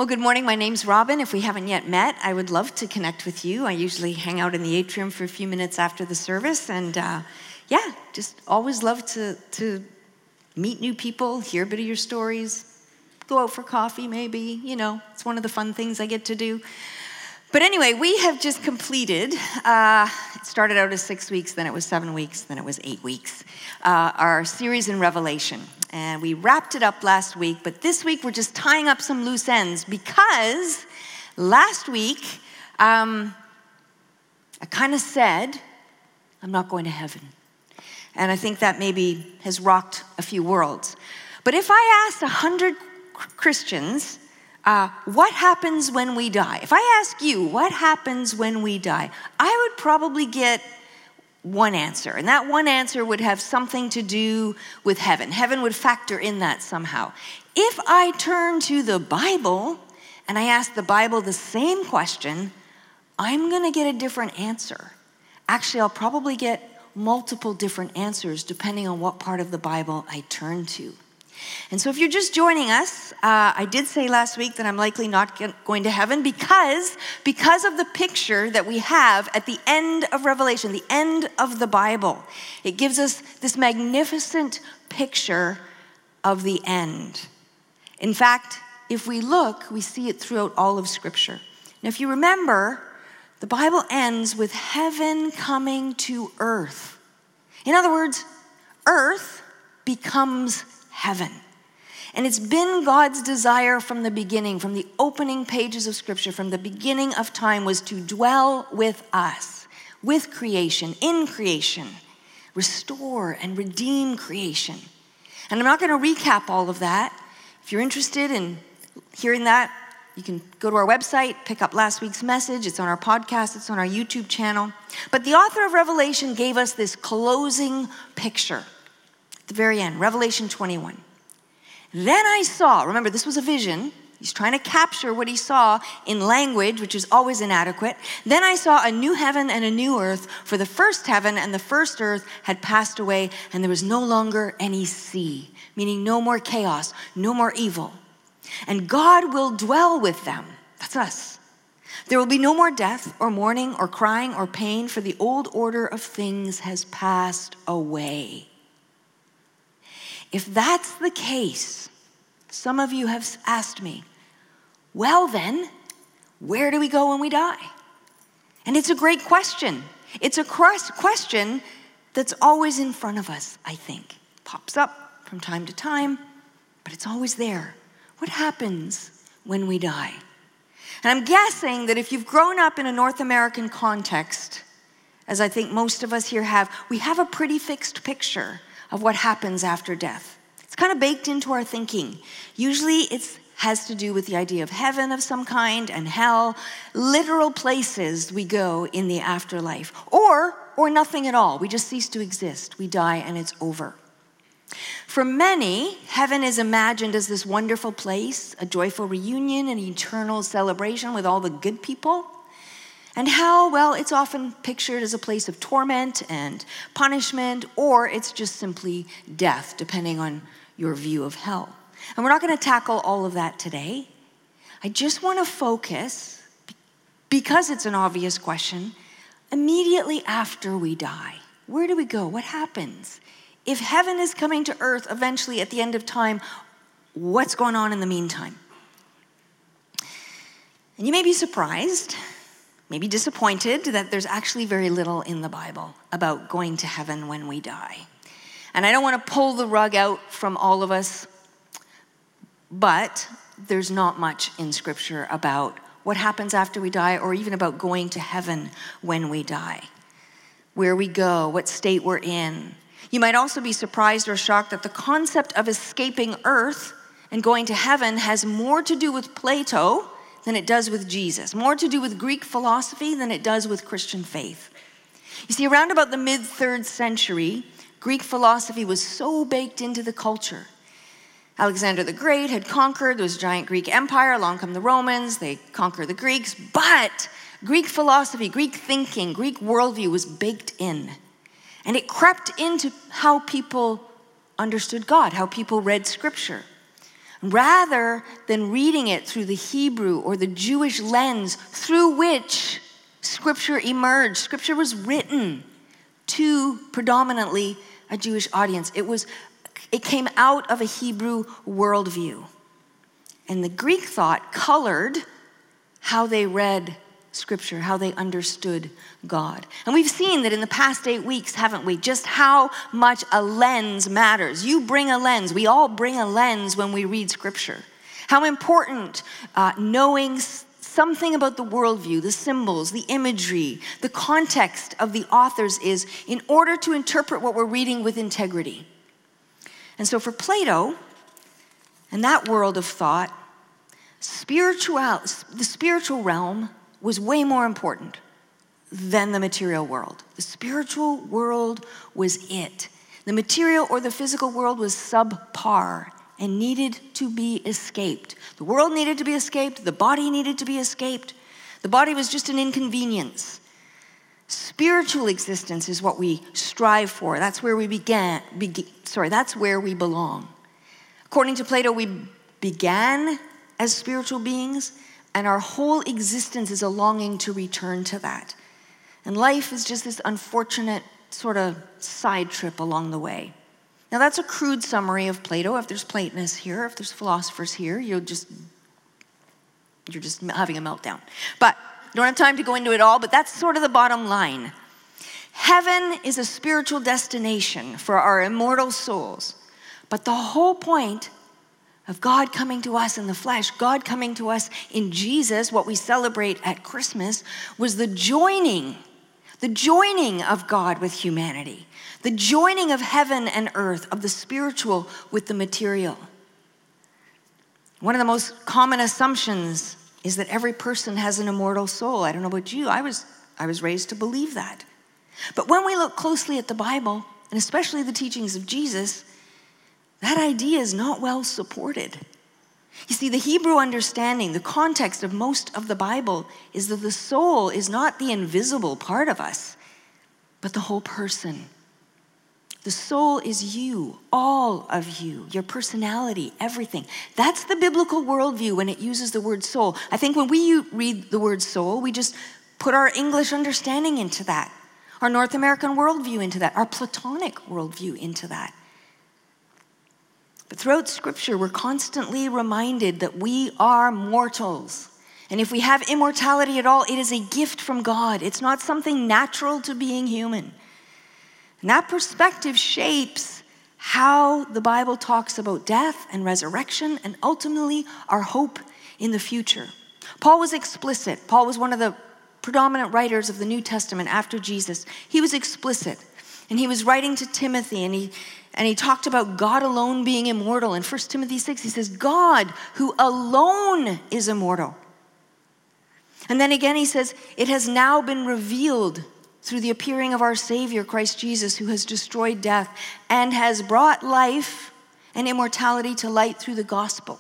Well, good morning. My name's Robin. If we haven't yet met, I would love to connect with you. I usually hang out in the atrium for a few minutes after the service, and just always love to meet new people, hear a bit of your stories, go out for coffee maybe. It's one of the fun things I get to do. But anyway, we have just completed, it started out as 6 weeks, then it was 7 weeks, then it was 8 weeks, our series in Revelation. And we wrapped it up last week, but this week we're just tying up some loose ends because last week I kind of said, I'm not going to heaven. And I think that maybe has rocked a few worlds. But if I asked 100 Christians, what happens when we die? If I ask you, what happens when we die? I would probably get one answer, and that one answer would have something to do with heaven. Heaven would factor in that somehow. If I turn to the Bible and I ask the Bible the same question, I'm going to get a different answer. Actually, I'll probably get multiple different answers depending on what part of the Bible I turn to. And so if you're just joining us, I did say last week that I'm likely not going to heaven because of the picture that we have at the end of Revelation, the end of the Bible. It gives us this magnificent picture of the end. In fact, if we look, we see it throughout all of Scripture. Now, if you remember, the Bible ends with heaven coming to earth. In other words, earth becomes heaven. And it's been God's desire from the beginning, from the opening pages of Scripture, from the beginning of time, was to dwell with us, with creation, in creation, restore and redeem creation. And I'm not going to recap all of that. If you're interested in hearing that, you can go to our website, pick up last week's message. It's on our podcast. It's on our YouTube channel. But the author of Revelation gave us this closing picture at the very end, Revelation 21. Then I saw, remember this was a vision, he's trying to capture what he saw in language, which is always inadequate. Then I saw a new heaven and a new earth, for the first heaven and the first earth had passed away, and there was no longer any sea, meaning no more chaos, no more evil. And God will dwell with them, that's us. There will be no more death or mourning or crying or pain, for the old order of things has passed away. If that's the case, some of you have asked me, well then, where do we go when we die? And it's a great question. It's a question that's always in front of us, I think. Pops up from time to time, but it's always there. What happens when we die? And I'm guessing that if you've grown up in a North American context, as I think most of us here have, we have a pretty fixed picture of what happens after death. It's kind of baked into our thinking. Usually it has to do with the idea of heaven of some kind and hell, literal places we go in the afterlife, or nothing at all. We just cease to exist. We die and it's over. For many, heaven is imagined as this wonderful place, a joyful reunion, an eternal celebration with all the good people. And hell, well, it's often pictured as a place of torment and punishment, or it's just simply death, depending on your view of hell. And we're not going to tackle all of that today. I just want to focus, because it's an obvious question, immediately after we die. Where do we go? What happens? If heaven is coming to earth eventually at the end of time, what's going on in the meantime? And you may be surprised, maybe disappointed that there's actually very little in the Bible about going to heaven when we die. And I don't want to pull the rug out from all of us, but there's not much in Scripture about what happens after we die, or even about going to heaven when we die. Where we go, what state we're in. You might also be surprised or shocked that the concept of escaping earth and going to heaven has more to do with Plato than it does with Jesus, more to do with Greek philosophy than it does with Christian faith. You see, around about the mid-3rd century, Greek philosophy was so baked into the culture. Alexander the Great had conquered, there was a giant Greek empire, along come the Romans, they conquer the Greeks, but Greek philosophy, Greek thinking, Greek worldview was baked in. And it crept into how people understood God, how people read Scripture. rather than reading it through the Hebrew or the Jewish lens through which Scripture emerged. Scripture was written to predominantly a Jewish audience. It came out of a Hebrew worldview. And the Greek thought colored how they read Scripture, how they understood God. And we've seen that in the past 8 weeks, haven't we? Just how much a lens matters. You bring a lens. We all bring a lens when we read Scripture. How important knowing something about the worldview, the symbols, the imagery, the context of the authors is in order to interpret what we're reading with integrity. And so for Plato and that world of thought, the spiritual realm was way more important than the material world. The spiritual world was it. The material or the physical world was subpar and needed to be escaped. The world needed to be escaped. The body needed to be escaped. The body was just an inconvenience. Spiritual existence is what we strive for. That's where we that's where we belong. According to Plato, we began as spiritual beings, and our whole existence is a longing to return to that. And life is just this unfortunate sort of side trip along the way. Now that's a crude summary of Plato. If there's Platonists here, if there's philosophers here, you're just having a meltdown. But don't have time to go into it all, but that's sort of the bottom line. Heaven is a spiritual destination for our immortal souls. But the whole point of God coming to us in the flesh, God coming to us in Jesus, what we celebrate at Christmas, was the joining of God with humanity, the joining of heaven and earth, of the spiritual with the material. One of the most common assumptions is that every person has an immortal soul. I don't know about you, I was raised to believe that. But when we look closely at the Bible, and especially the teachings of Jesus, that idea is not well supported. You see, the Hebrew understanding, the context of most of the Bible is that the soul is not the invisible part of us, but the whole person. The soul is you, all of you, your personality, everything. That's the biblical worldview when it uses the word soul. I think when we read the word soul, we just put our English understanding into that, our North American worldview into that, our Platonic worldview into that. But throughout Scripture, we're constantly reminded that we are mortals. And if we have immortality at all, it is a gift from God. It's not something natural to being human. And that perspective shapes how the Bible talks about death and resurrection and ultimately our hope in the future. Paul was explicit. Paul was one of the predominant writers of the New Testament after Jesus. He was explicit. And he was writing to Timothy, and he talked about God alone being immortal. In 1 Timothy 6, he says, God who alone is immortal. And then again he says, it has now been revealed through the appearing of our Savior, Christ Jesus, who has destroyed death and has brought life and immortality to light through the gospel.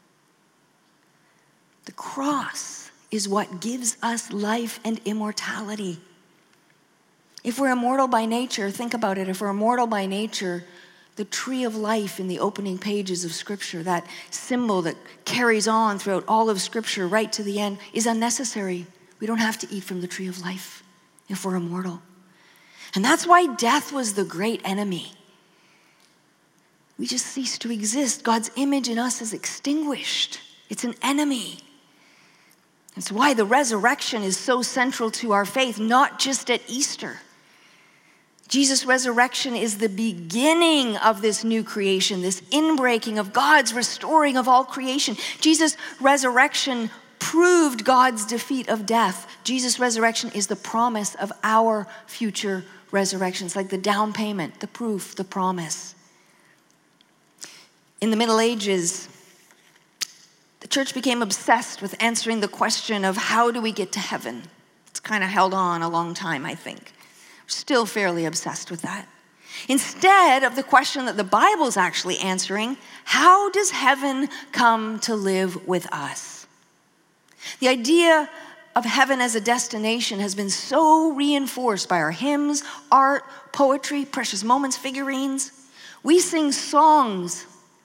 The cross is what gives us life and immortality. If we're immortal by nature, think about it. If we're immortal by nature, the tree of life in the opening pages of Scripture, that symbol that carries on throughout all of Scripture right to the end, is unnecessary. We don't have to eat from the tree of life if we're immortal. And that's why death was the great enemy. We just cease to exist. God's image in us is extinguished. It's an enemy. That's why the resurrection is so central to our faith, not just at Easter. Jesus' resurrection is the beginning of this new creation, this inbreaking of God's restoring of all creation. Jesus' resurrection proved God's defeat of death. Jesus' resurrection is the promise of our future resurrection. It's like the down payment, the proof, the promise. In the Middle Ages, the church became obsessed with answering the question of how do we get to heaven? It's kind of held on a long time, I think. We're still fairly obsessed with that. Instead of the question that the Bible's actually answering, how does heaven come to live with us? The idea of heaven as a destination has been so reinforced by our hymns, art, poetry, precious moments, figurines. We sing songs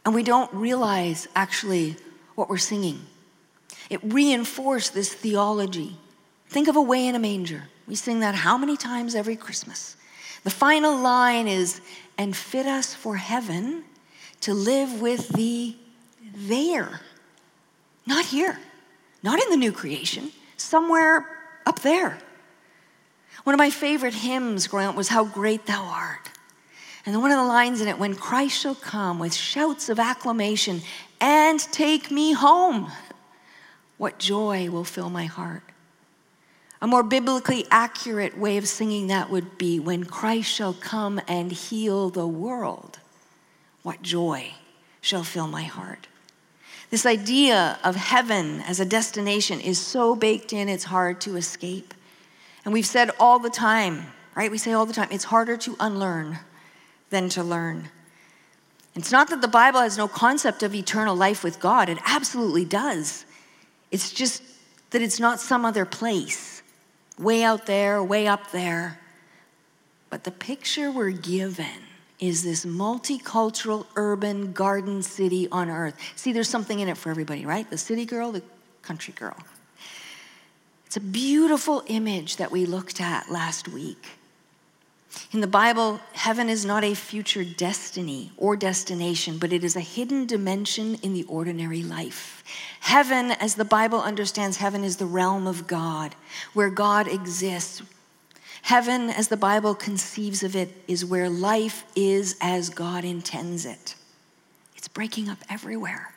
And we don't realize actually what we're singing. It reinforced this theology. Think of Away in a Manger. We sing that how many times every Christmas? The final line is, and fit us for heaven to live with thee there. Not here, not in the new creation, somewhere up there. One of my favorite hymns growing up was How Great Thou Art. And then one of the lines in it, when Christ shall come with shouts of acclamation and take me home, what joy will fill my heart. A more biblically accurate way of singing that would be, when Christ shall come and heal the world, what joy shall fill my heart. This idea of heaven as a destination is so baked in, it's hard to escape. And we've said all the time, right? We say all the time, it's harder to unlearn than to learn. It's not that the Bible has no concept of eternal life with God. It absolutely does. It's just that it's not some other place, way out there, way up there. But the picture we're given is this multicultural urban garden city on earth. See, there's something in it for everybody, right? The city girl, the country girl. It's a beautiful image that we looked at last week. In the Bible, heaven is not a future destiny or destination, but it is a hidden dimension in the ordinary life. Heaven, as the Bible understands heaven, is the realm of God, where God exists. Heaven, as the Bible conceives of it, is where life is as God intends it. It's breaking up everywhere.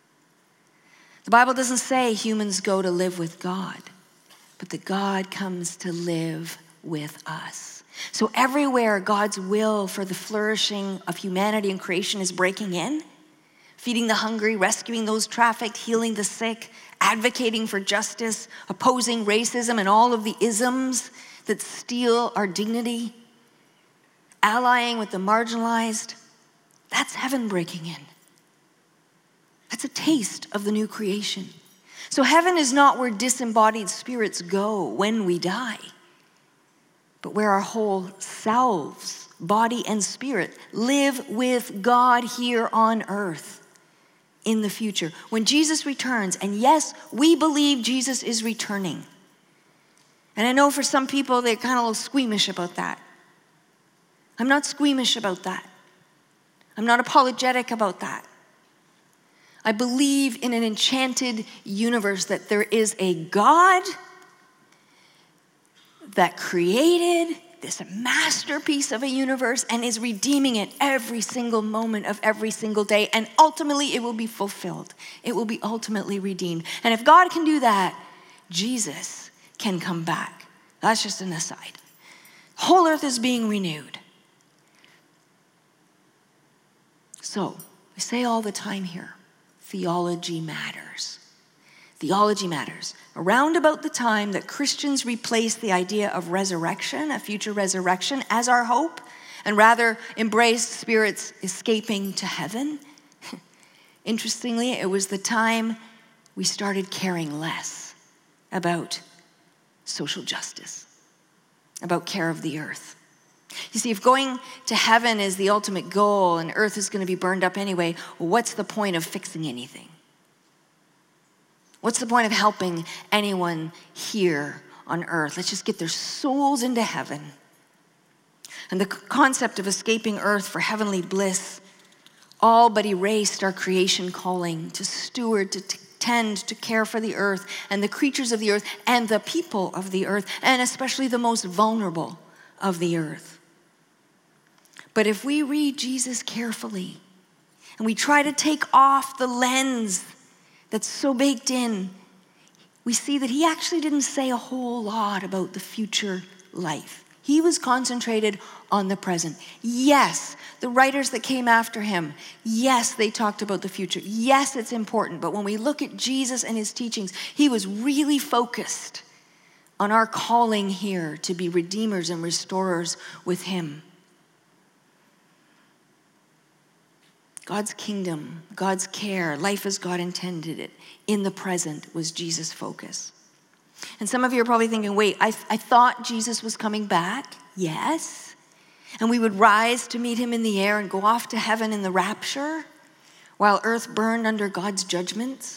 The Bible doesn't say humans go to live with God, but that God comes to live with us. So everywhere God's will for the flourishing of humanity and creation is breaking in, feeding the hungry, rescuing those trafficked, healing the sick, advocating for justice, opposing racism and all of the isms that steal our dignity, allying with the marginalized, that's heaven breaking in. That's a taste of the new creation. So heaven is not where disembodied spirits go when we die, but where our whole selves, body and spirit, live with God here on earth in the future. When Jesus returns, and yes, we believe Jesus is returning. And I know for some people, they're kind of a little squeamish about that. I'm not squeamish about that. I'm not apologetic about that. I believe in an enchanted universe that there is a God that created this masterpiece of a universe and is redeeming it every single moment of every single day. And ultimately, it will be fulfilled. It will be ultimately redeemed. And if God can do that, Jesus can come back. That's just an aside. The whole earth is being renewed. So, we say all the time here, theology matters. Theology matters. Around about the time that Christians replaced the idea of resurrection, a future resurrection, as our hope, and rather embraced spirits escaping to heaven, interestingly, it was the time we started caring less about social justice, about care of the earth. You see, if going to heaven is the ultimate goal and earth is going to be burned up anyway, well, what's the point of fixing anything? What's the point of helping anyone here on earth? Let's just get their souls into heaven. And the concept of escaping earth for heavenly bliss all but erased our creation calling to steward, to tend, to care for the earth and the creatures of the earth and the people of the earth, and especially the most vulnerable of the earth. But if we read Jesus carefully and we try to take off the lens that's so baked in, we see that he actually didn't say a whole lot about the future life. He was concentrated on the present. Yes, the writers that came after him, yes, they talked about the future. Yes, it's important. But when we look at Jesus and his teachings, he was really focused on our calling here to be redeemers and restorers with him. God's kingdom, God's care, life as God intended it in the present was Jesus' focus. And some of you are probably thinking, wait, I thought Jesus was coming back. Yes. And we would rise to meet him in the air and go off to heaven in the rapture. while earth burned under God's judgments?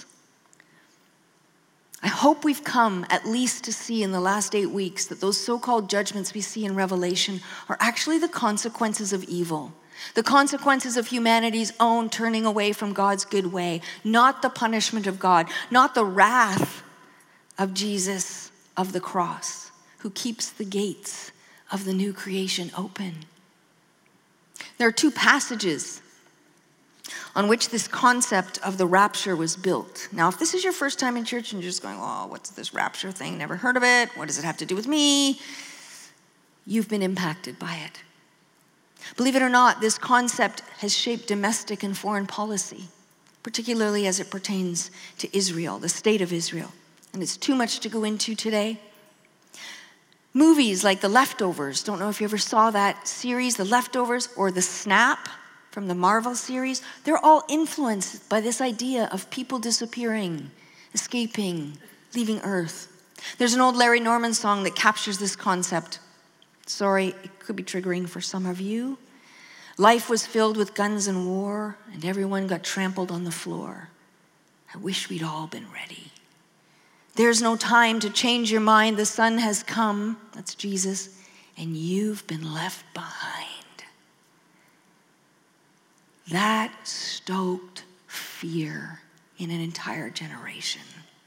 I hope we've come at least to see in the last 8 weeks that those so-called judgments we see in Revelation are actually the consequences of evil, the consequences of humanity's own turning away from God's good way, not the punishment of God, not the wrath of Jesus of the cross, who keeps the gates of the new creation open. There are 2 passages on which this concept of the rapture was built. Now, if this is your first time in church and you're just going, oh, what's this rapture thing? Never heard of it. What does it have to do with me? You've been impacted by it. Believe it or not, this concept has shaped domestic and foreign policy, particularly as it pertains to Israel, the state of Israel. And it's too much to go into today. Movies like The Leftovers, don't know if you ever saw that series, The Leftovers, or The Snap from the Marvel series, they're all influenced by this idea of people disappearing, escaping, leaving Earth. There's an old Larry Norman song that captures this concept. Sorry, it could be triggering for some of you. Life was filled with guns and war, and everyone got trampled on the floor. I wish we'd all been ready. There's no time to change your mind. The sun has come, that's Jesus, and you've been left behind. That stoked fear in an entire generation.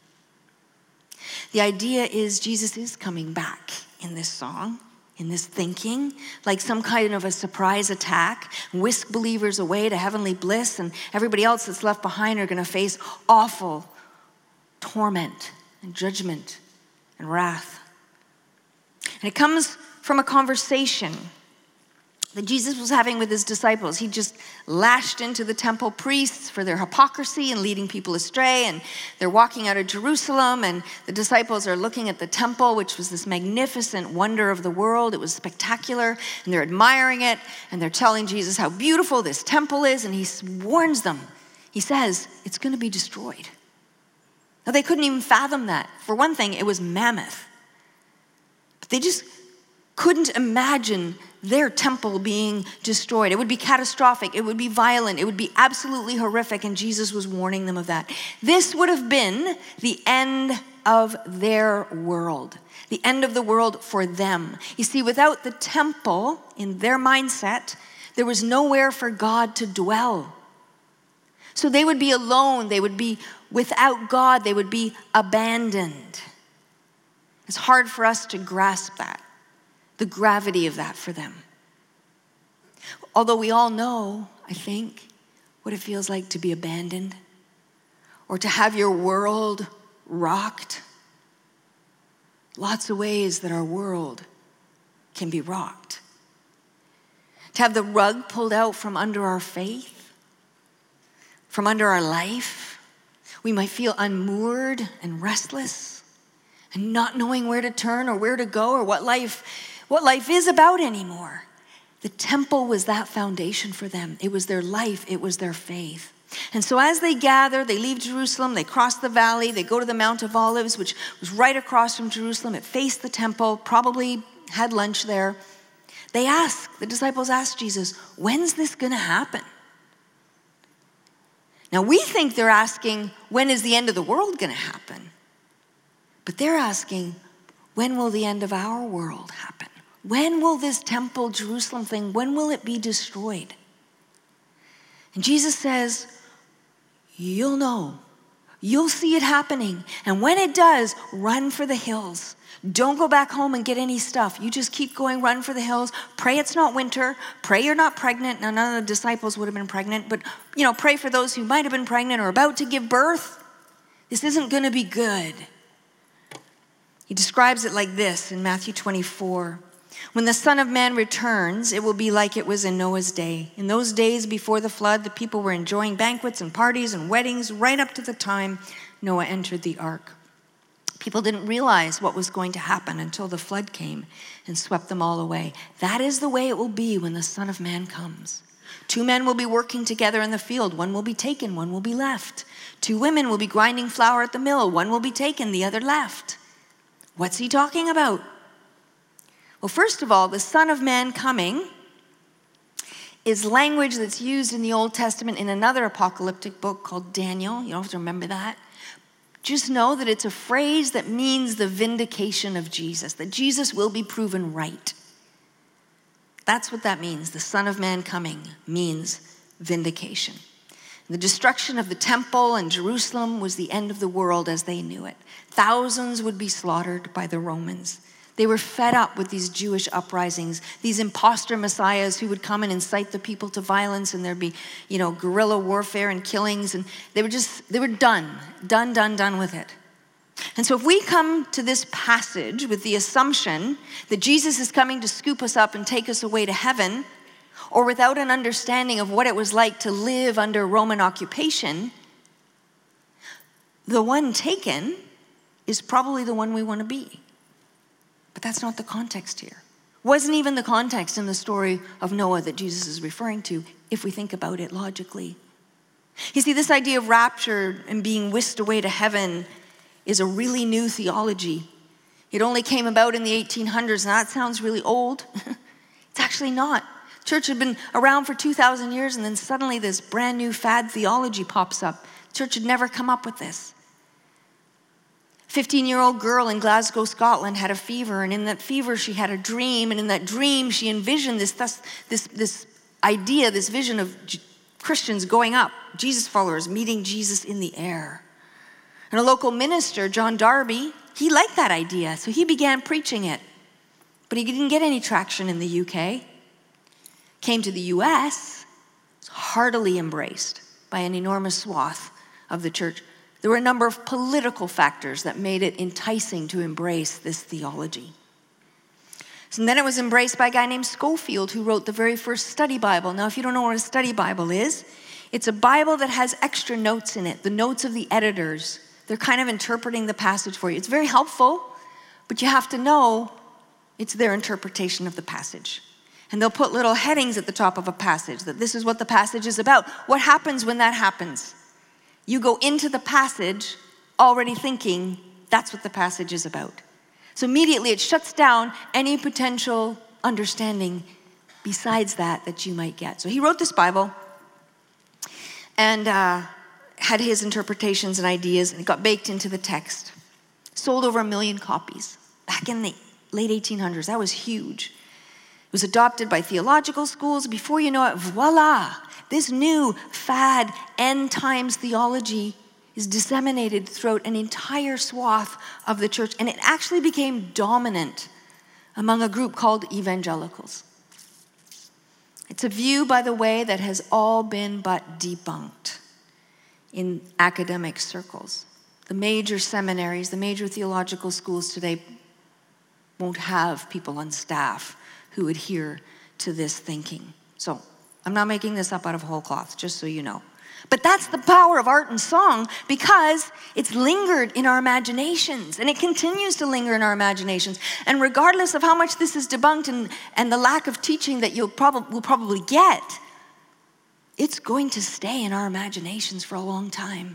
The idea is Jesus is coming back in this song, in this thinking, like some kind of a surprise attack, whisk believers away to heavenly bliss, and everybody else that's left behind are going to face awful torment and judgment and wrath. And it comes from a conversation that Jesus was having with his disciples. He just lashed into the temple priests for their hypocrisy and leading people astray, and they're walking out of Jerusalem, and the disciples are looking at the temple, which was this magnificent wonder of the world. It was spectacular, and they're admiring it, and they're telling Jesus how beautiful this temple is, and he warns them. He says, it's going to be destroyed. Now, they couldn't even fathom that. For one thing, it was mammoth. But they just couldn't imagine their temple being destroyed. It would be catastrophic. It would be violent. It would be absolutely horrific, and Jesus was warning them of that. This would have been the end of their world, the end of the world for them. You see, without the temple, in their mindset, there was nowhere for God to dwell. So they would be alone. They would be without God. They would be abandoned. It's hard for us to grasp that, the gravity of that for them. Although we all know, I think, what it feels like to be abandoned or to have your world rocked. Lots of ways that our world can be rocked. To have the rug pulled out from under our faith, from under our life. We might feel unmoored and restless and not knowing where to turn or where to go or what life is about anymore. The temple was that foundation for them. It was their life. It was their faith. And so as they gather, they leave Jerusalem, they cross the valley, they go to the Mount of Olives, which was right across from Jerusalem. It faced the temple, probably had lunch there. The disciples ask Jesus, when's this going to happen? Now we think they're asking, when is the end of the world going to happen? But they're asking, when will the end of our world happen? When will this temple, Jerusalem thing, when will it be destroyed? And Jesus says, you'll know. You'll see it happening. And when it does, run for the hills. Don't go back home and get any stuff. You just keep going, run for the hills. Pray it's not winter. Pray you're not pregnant. Now, none of the disciples would have been pregnant, but pray for those who might have been pregnant or about to give birth. This isn't going to be good. He describes it like this in Matthew 24. When the Son of Man returns, it will be like it was in Noah's day. In those days before the flood, the people were enjoying banquets and parties and weddings right up to the time Noah entered the ark. People didn't realize what was going to happen until the flood came and swept them all away. That is the way it will be when the Son of Man comes. 2 men will be working together in the field. One will be taken, one will be left. 2 women will be grinding flour at the mill. One will be taken, the other left. What's he talking about? Well, first of all, the Son of Man coming is language that's used in the Old Testament in another apocalyptic book called Daniel. You don't have to remember that. Just know that it's a phrase that means the vindication of Jesus, that Jesus will be proven right. That's what that means. The Son of Man coming means vindication. The destruction of the temple and Jerusalem was the end of the world as they knew it. Thousands would be slaughtered by the Romans. They were fed up with these Jewish uprisings, these imposter messiahs who would come and incite the people to violence, and there'd be, guerrilla warfare and killings, and they were done with it. And so if we come to this passage with the assumption that Jesus is coming to scoop us up and take us away to heaven, or without an understanding of what it was like to live under Roman occupation, the one taken is probably the one we want to be. But that's not the context here. Wasn't even the context in the story of Noah that Jesus is referring to, if we think about it logically. You see, this idea of rapture and being whisked away to heaven is a really new theology. It only came about in the 1800s, and that sounds really old. It's actually not. Church had been around for 2,000 years, and then suddenly this brand new fad theology pops up. Church had never come up with this. 15-year-old girl in Glasgow, Scotland had a fever, and in that fever she had a dream, and in that dream she envisioned this idea, this vision of Christians going up, Jesus followers meeting Jesus in the air. And a local minister, John Darby, he liked that idea, so he began preaching it. But he didn't get any traction in the UK. Came to the US, was heartily embraced by an enormous swath of the church. There were a number of political factors that made it enticing to embrace this theology. And then it was embraced by a guy named Scofield, who wrote the very first study Bible. Now, if you don't know what a study Bible is, it's a Bible that has extra notes in it, the notes of the editors. They're kind of interpreting the passage for you. It's very helpful, but you have to know it's their interpretation of the passage. And they'll put little headings at the top of a passage, that this is what the passage is about. What happens when that happens? You go into the passage already thinking that's what the passage is about. So immediately it shuts down any potential understanding besides that you might get. So he wrote this Bible and had his interpretations and ideas, and it got baked into the text. Sold over 1 million copies back in the late 1800s. That was huge. It was adopted by theological schools. Before you know it, voila, this new fad end times theology is disseminated throughout an entire swath of the church, and it actually became dominant among a group called evangelicals. It's a view, by the way, that has all been but debunked in academic circles. The major seminaries, the major theological schools today won't have people on staff who adhere to this thinking. So I'm not making this up out of whole cloth, just so you know. But that's the power of art and song, because it's lingered in our imaginations, and it continues to linger in our imaginations. And regardless of how much this is debunked and the lack of teaching that we'll probably get, it's going to stay in our imaginations for a long time.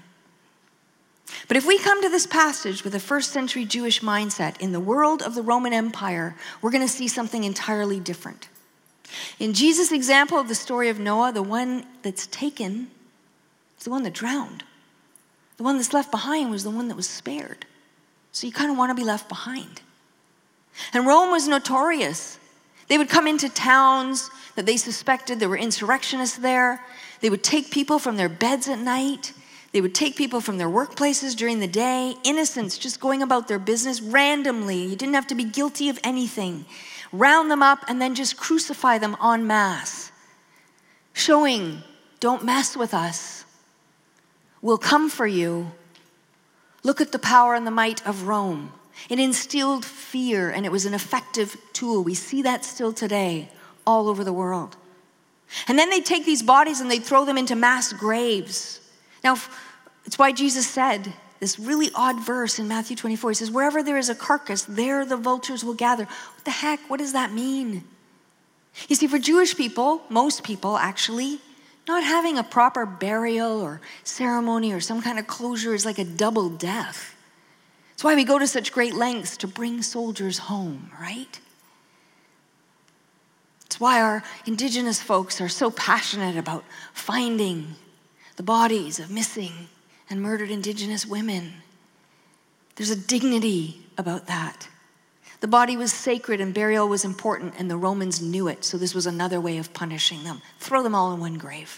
But if we come to this passage with a first century Jewish mindset in the world of the Roman Empire, we're going to see something entirely different. In Jesus' example of the story of Noah, the one that's taken is the one that drowned. The one that's left behind was the one that was spared. So you kind of want to be left behind. And Rome was notorious. They would come into towns that they suspected there were insurrectionists there. They would take people from their beds at night. They would take people from their workplaces during the day, innocents just going about their business randomly. You didn't have to be guilty of anything. Round them up and then just crucify them en masse, showing, don't mess with us. We'll come for you. Look at the power and the might of Rome. It instilled fear, and it was an effective tool. We see that still today all over the world. And then they'd take these bodies and they'd throw them into mass graves. Now, it's why Jesus said this really odd verse in Matthew 24. He says, wherever there is a carcass, there the vultures will gather. What the heck? What does that mean? You see, for Jewish people, most people actually, not having a proper burial or ceremony or some kind of closure is like a double death. That's why we go to such great lengths to bring soldiers home, right? It's why our indigenous folks are so passionate about finding the bodies of missing and murdered indigenous women. There's a dignity about that. The body was sacred and burial was important, and the Romans knew it, so this was another way of punishing them. Throw them all in one grave.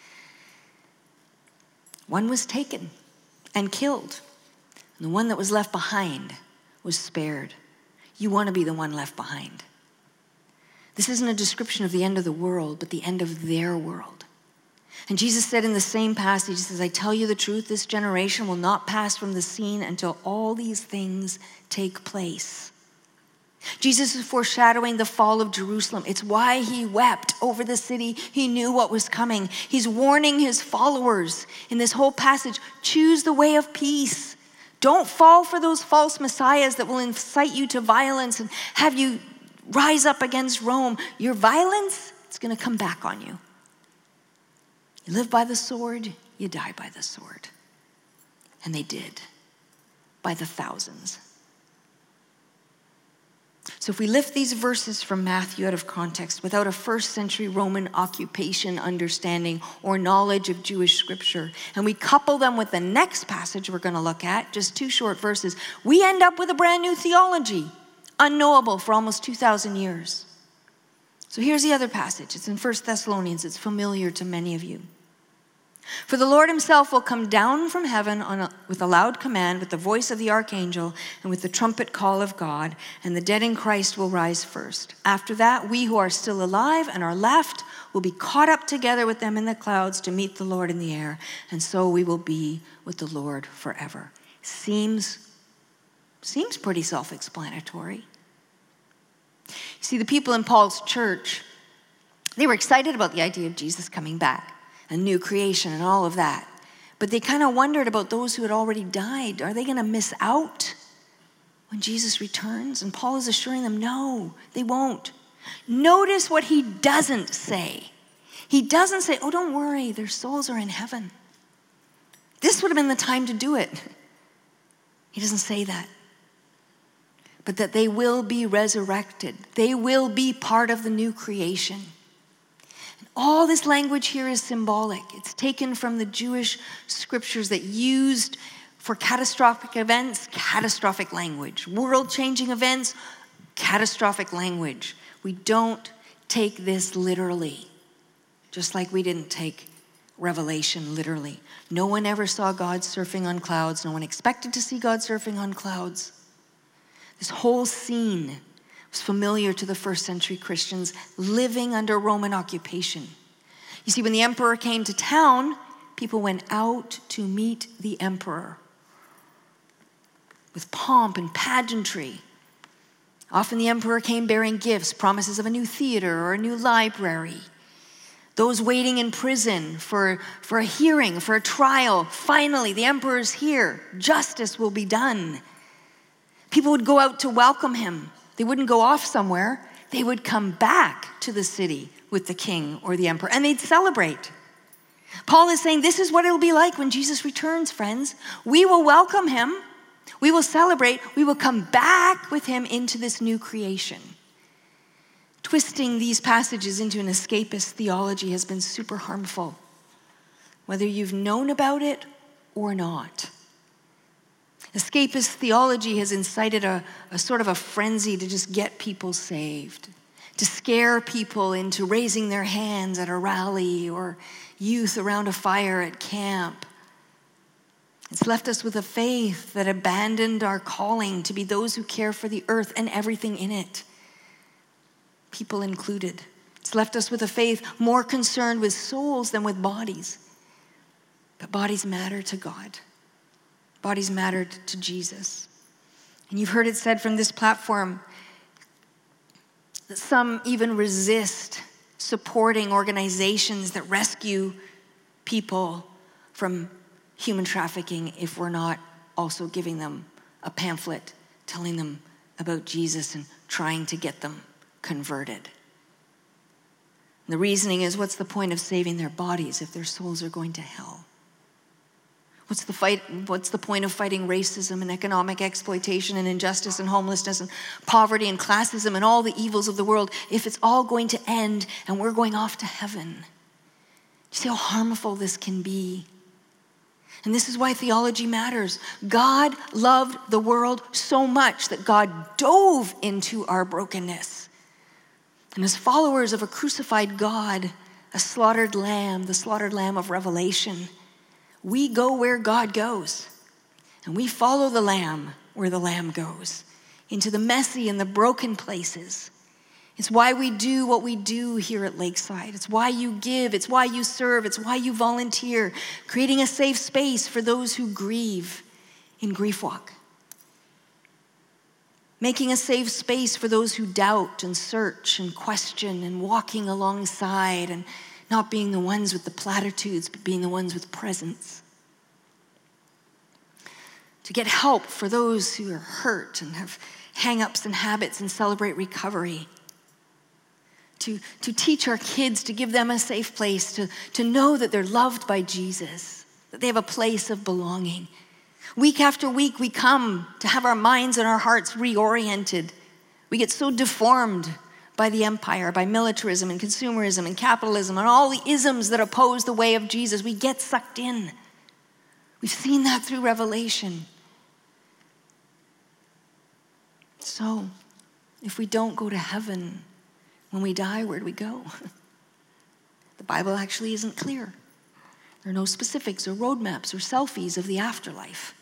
One was taken and killed, and the one that was left behind was spared. You want to be the one left behind. This isn't a description of the end of the world, but the end of their world. And Jesus said in the same passage, he says, I tell you the truth, this generation will not pass from the scene until all these things take place. Jesus is foreshadowing the fall of Jerusalem. It's why he wept over the city. He knew what was coming. He's warning his followers in this whole passage, choose the way of peace. Don't fall for those false messiahs that will incite you to violence and have you rise up against Rome. Your violence, it's going to come back on you. You live by the sword, you die by the sword. And they did, by the thousands. So if we lift these verses from Matthew out of context without a first century Roman occupation understanding or knowledge of Jewish scripture, and we couple them with the next passage we're going to look at, just 2 short verses, we end up with a brand new theology, unknowable for almost 2,000 years. So here's the other passage. It's in 1 Thessalonians. It's familiar to many of you. For the Lord himself will come down from heaven with a loud command, with the voice of the archangel, and with the trumpet call of God, and the dead in Christ will rise first. After that, we who are still alive and are left will be caught up together with them in the clouds to meet the Lord in the air, and so we will be with the Lord forever. Seems pretty self-explanatory. You see, the people in Paul's church, they were excited about the idea of Jesus coming back, a new creation and all of that. But they kind of wondered about those who had already died. Are they going to miss out when Jesus returns? And Paul is assuring them, no, they won't. Notice what he doesn't say. He doesn't say, oh, don't worry, their souls are in heaven. This would have been the time to do it. He doesn't say that. But that they will be resurrected. They will be part of the new creation. All this language here is symbolic. It's taken from the Jewish scriptures that used for catastrophic events, catastrophic language. World-changing events, catastrophic language. We don't take this literally, just like we didn't take Revelation literally. No one ever saw God surfing on clouds. No one expected to see God surfing on clouds. This whole scene was familiar to the first century Christians living under Roman occupation. You see, when the emperor came to town, people went out to meet the emperor with pomp and pageantry. Often the emperor came bearing gifts, promises of a new theater or a new library. Those waiting in prison for a hearing, for a trial, finally, the emperor's here. Justice will be done. People would go out to welcome him. They wouldn't go off somewhere. They would come back to the city with the king or the emperor, and they'd celebrate. Paul is saying this is what it'll be like when Jesus returns, friends. We will welcome him. We will celebrate. We will come back with him into this new creation. Twisting these passages into an escapist theology has been super harmful, whether you've known about it or not. Escapist theology has incited a sort of a frenzy to just get people saved, to scare people into raising their hands at a rally or youth around a fire at camp. It's left us with a faith that abandoned our calling to be those who care for the earth and everything in it, people included. It's left us with a faith more concerned with souls than with bodies. But bodies matter to God. Bodies mattered to Jesus. And you've heard it said from this platform that some even resist supporting organizations that rescue people from human trafficking if we're not also giving them a pamphlet telling them about Jesus and trying to get them converted. And the reasoning is, what's the point of saving their bodies if their souls are going to hell? What's the point of fighting racism and economic exploitation and injustice and homelessness and poverty and classism and all the evils of the world if it's all going to end and we're going off to heaven? Do you see how harmful this can be? And this is why theology matters. God loved the world so much that God dove into our brokenness. And as followers of a crucified God, a slaughtered lamb, the slaughtered lamb of Revelation, we go where God goes. And we follow the lamb where the lamb goes, into the messy and the broken places. It's why we do what we do here at Lakeside. It's why you give. It's why you serve. It's why you volunteer, creating a safe space for those who grieve in Grief Walk. Making a safe space for those who doubt and search and question, and walking alongside and not being the ones with the platitudes, but being the ones with presence. To get help for those who are hurt and have hang-ups and habits and celebrate recovery. To teach our kids, to give them a safe place, to know that they're loved by Jesus, that they have a place of belonging. Week after week, we come to have our minds and our hearts reoriented. We get so deformed by the empire, by militarism and consumerism and capitalism and all the isms that oppose the way of Jesus. We get sucked in. We've seen that through Revelation. So, if we don't go to heaven when we die, where do we go? The Bible actually isn't clear. There are no specifics or roadmaps or selfies of the afterlife.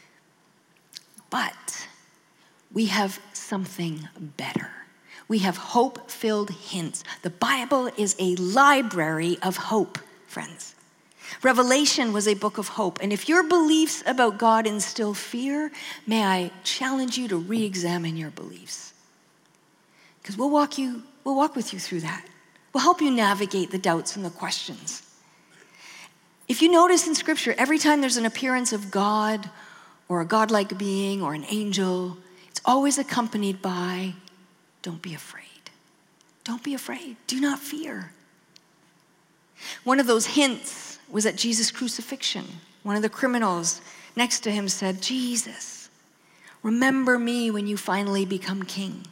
But we have something better. We have hope-filled hints. The Bible is a library of hope, friends. Revelation was a book of hope. And if your beliefs about God instill fear, may I challenge you to re-examine your beliefs. Because we'll walk with you through that. We'll help you navigate the doubts and the questions. If you notice in Scripture, every time there's an appearance of God or a godlike being or an angel, it's always accompanied by, don't be afraid. Don't be afraid. Do not fear. One of those hints was at Jesus' crucifixion. One of the criminals next to him said, Jesus, remember me when you finally become king.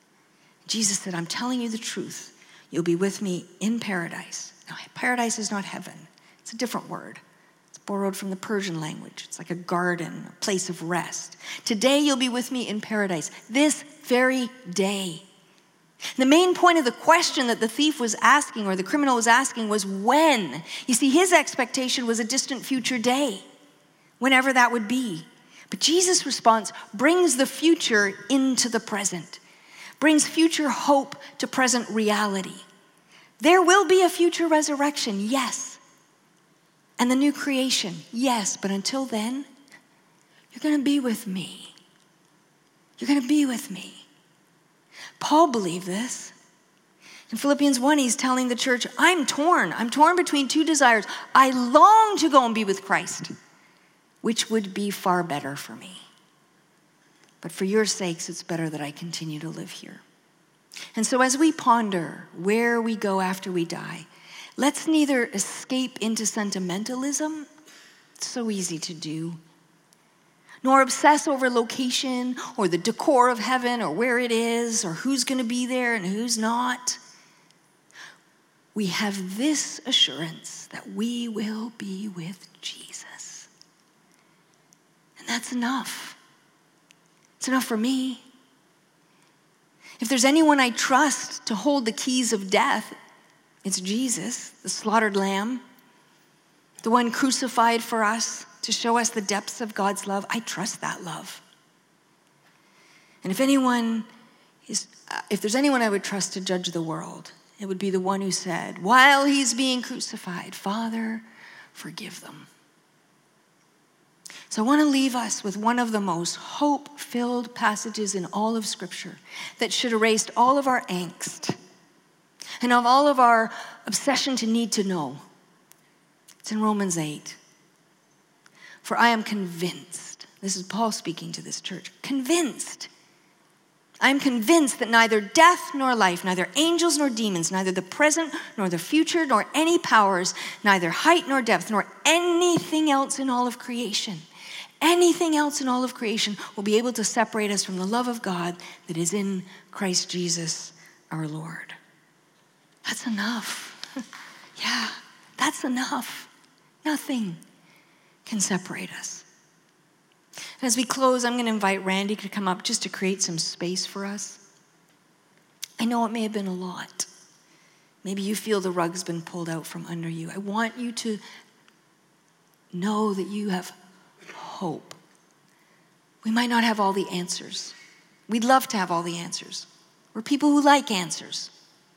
Jesus said, I'm telling you the truth. You'll be with me in paradise. Now, paradise is not heaven. It's a different word. It's borrowed from the Persian language. It's like a garden, a place of rest. Today, you'll be with me in paradise. This very day. The main point of the question that the thief was asking, or the criminal was asking, was when. You see, his expectation was a distant future day, whenever that would be. But Jesus' response brings the future into the present. Brings future hope to present reality. There will be a future resurrection, yes. And the new creation, yes. But until then, you're going to be with me. You're going to be with me. Paul believed this. In Philippians 1, he's telling the church, I'm torn. I'm torn between two desires. I long to go and be with Christ, which would be far better for me. But for your sakes, it's better that I continue to live here. And so as we ponder where we go after we die, let's neither escape into sentimentalism, it's so easy to do, nor obsess over location or the decor of heaven or where it is or who's going to be there and who's not. We have this assurance that we will be with Jesus. And that's enough. It's enough for me. If there's anyone I trust to hold the keys of death, it's Jesus, the slaughtered lamb, the one crucified for us to show us the depths of God's love. I trust that love. And if there's anyone I would trust to judge the world, it would be the one who said, while he's being crucified, Father, forgive them. So I want to leave us with one of the most hope-filled passages in all of Scripture that should erase all of our angst and of all of our obsession to need to know. It's in Romans 8. For I am convinced, this is Paul speaking to this church, convinced I am convinced that neither death nor life, neither angels nor demons, neither the present nor the future, nor any powers, neither height nor depth, nor anything else in all of creation, will be able to separate us from the love of God that is in Christ Jesus our Lord. That's enough. Yeah, that's enough. Nothing can separate us. And as we close, I'm going to invite Randy to come up just to create some space for us. I know it may have been a lot. Maybe you feel the rug's been pulled out from under you. I want you to know that you have hope. We might not have all the answers. We'd love to have all the answers. We're people who like answers.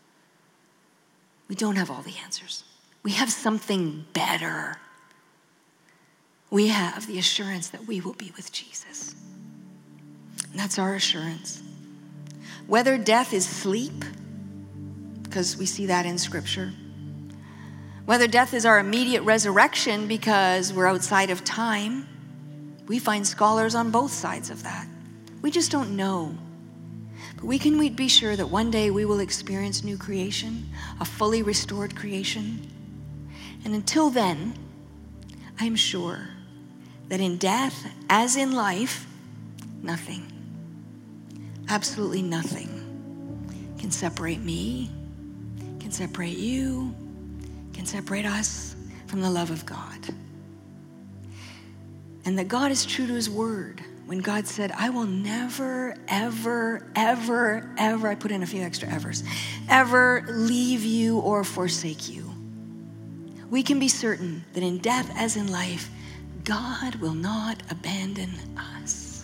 We don't have all the answers. We have something better. We have the assurance that we will be with Jesus. And that's our assurance. Whether death is sleep, because we see that in Scripture, whether death is our immediate resurrection because we're outside of time, we find scholars on both sides of that. We just don't know. But we can be sure that one day we will experience new creation, a fully restored creation. And until then, I am sure that in death, as in life, nothing, absolutely nothing can separate me, can separate you, can separate us from the love of God. And that God is true to his word. When God said, I will never, ever, ever, ever, I put in a few extra evers, ever leave you or forsake you. We can be certain that in death as in life, God will not abandon us.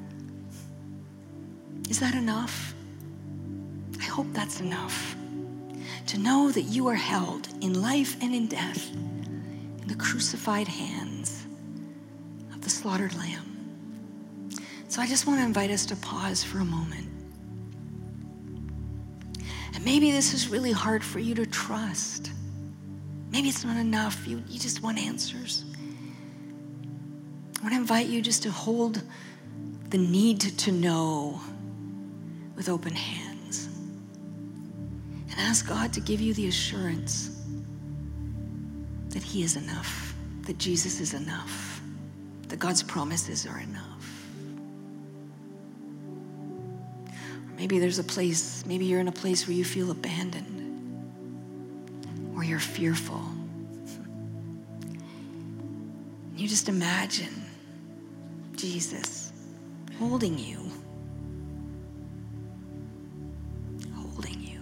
Is that enough? I hope that's enough. To know that you are held in life and in death in the crucified hands of the slaughtered lamb. So I just want to invite us to pause for a moment. And maybe this is really hard for you to trust. Maybe it's not enough. You just want answers. I want to invite you just to hold the need to know with open hands. And ask God to give you the assurance that he is enough, that Jesus is enough, that God's promises are enough. Maybe there's a place, maybe you're in a place where you feel abandoned or you're fearful. You just imagine Jesus holding you. Holding you.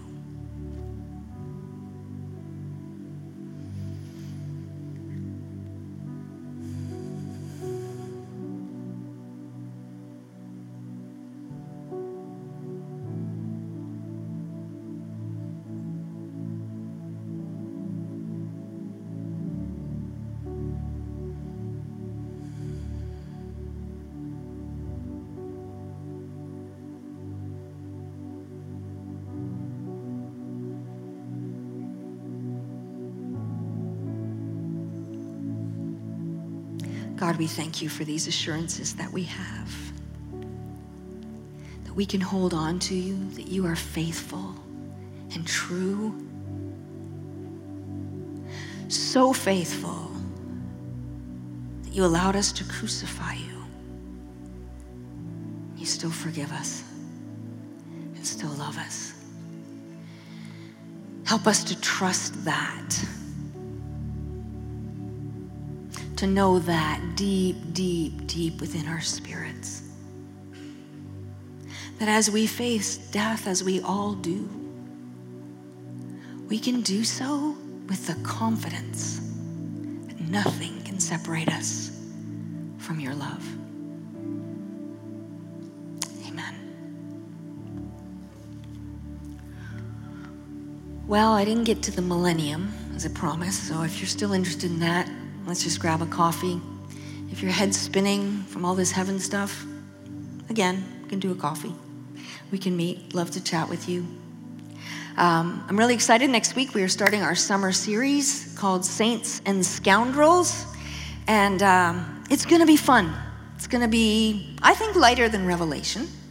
God, we thank you for these assurances that we have, that we can hold on to you, that you are faithful and true, so faithful that you allowed us to crucify you. You still forgive us and still love us. Help us to trust that. To know that deep, deep, deep within our spirits. That as we face death, as we all do, we can do so with the confidence that nothing can separate us from your love. Amen. Well, I didn't get to the millennium as I promised, so if you're still interested in that, let's just grab a coffee. If your head's spinning from all this heaven stuff, again, we can do a coffee. We can meet. Love to chat with you. I'm really excited. Next week, we are starting our summer series called Saints and Scoundrels. And it's going to be fun. It's going to be, I think, lighter than Revelation.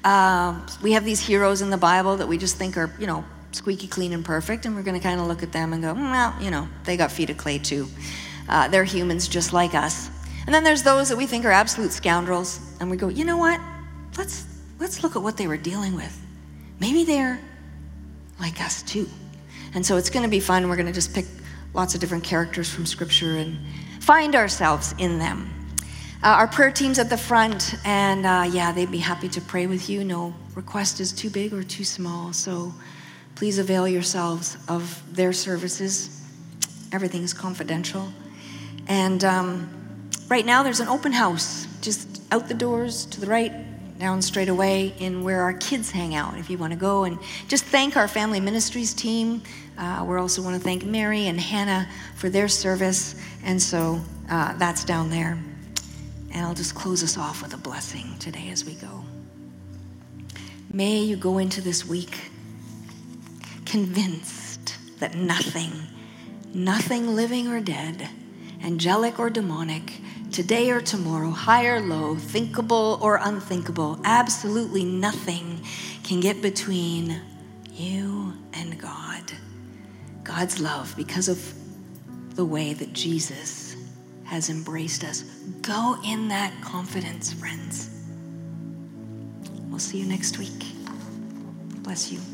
We have these heroes in the Bible that we just think are, squeaky clean and perfect, and we're going to kind of look at them and go, well, they got feet of clay too. They're humans just like us. And then there's those that we think are absolute scoundrels, and we go, you know what? Let's look at what they were dealing with. Maybe they're like us too. And so it's going to be fun. We're going to just pick lots of different characters from Scripture and find ourselves in them. Our prayer team's at the front, and they'd be happy to pray with you. No request is too big or too small, so please avail yourselves of their services. Everything's confidential. And right now there's an open house just out the doors to the right, down straight away in where our kids hang out, if you want to go and just thank our family ministries team. We also want to thank Mary and Hannah for their service, and so that's down there. And I'll just close us off with a blessing today as we go. May you go into this week convinced that nothing living or dead, angelic or demonic, today or tomorrow, high or low, thinkable or unthinkable, absolutely nothing can get between you and God. God's love, because of the way that Jesus has embraced us. Go in that confidence, friends. We'll see you next week. Bless you.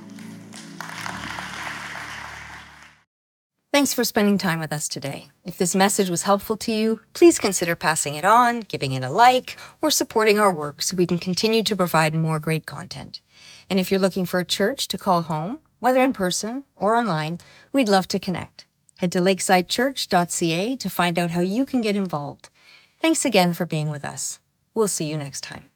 Thanks for spending time with us today. If this message was helpful to you, please consider passing it on, giving it a like, or supporting our work so we can continue to provide more great content. And if you're looking for a church to call home, whether in person or online, we'd love to connect. Head to lakesidechurch.ca to find out how you can get involved. Thanks again for being with us. We'll see you next time.